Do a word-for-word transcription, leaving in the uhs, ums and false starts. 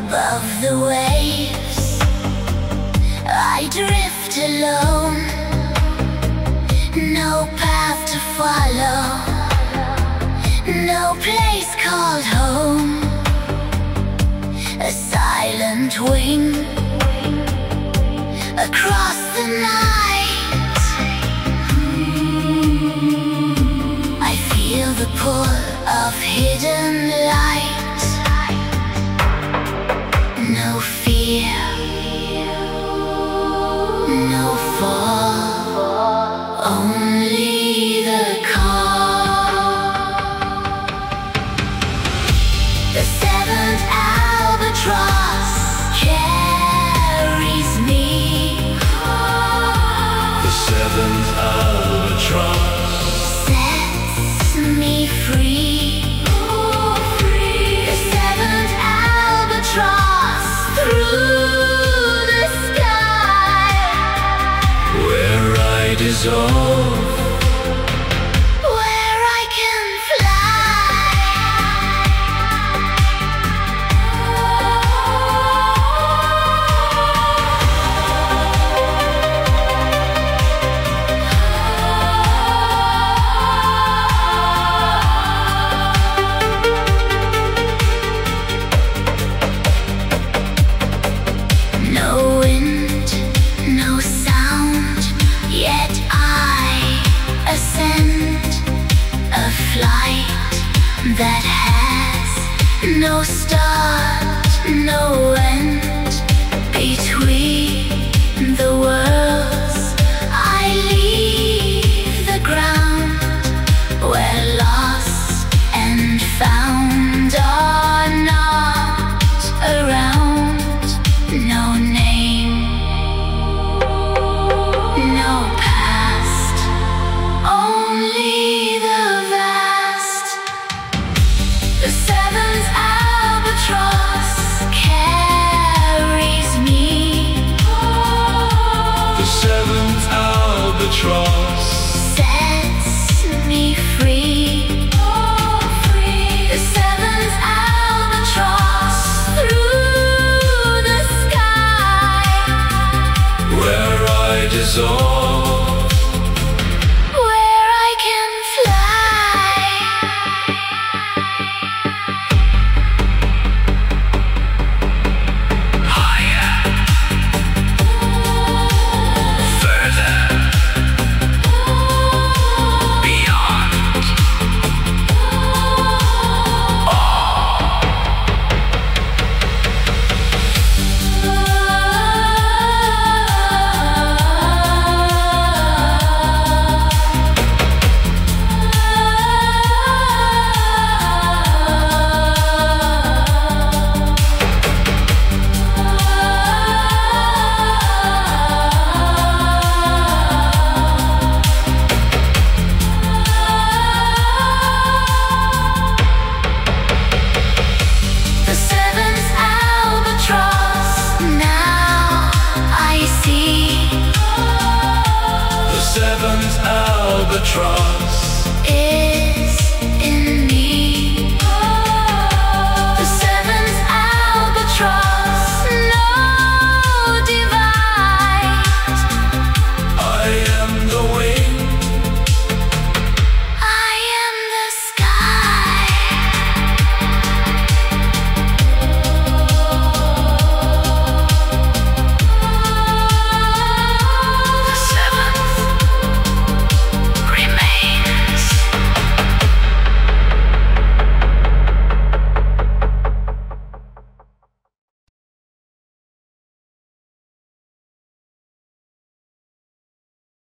above the waves, I drift alone. No path to follow, no place called home. A silent wing across the night. I feel the pull of hidden light. No fear, no fall, only the call. The seventh albatross carries me. The seventh albatross sets me free. The seventh albatross through the sky, where I dissolve, where I can no wind, no sound, yet I ascend a flight that has no start, no end. Between the worlds I leave the ground, where lost and found are not around. No name, no past, only the vast. The seventh albatross carries me. the seventh albatross Sets me free. The seventh albatross through the sky, where I dissolve, where I can fly. higher, further, beyond. The seventh albatross, now I see. The seventh albatross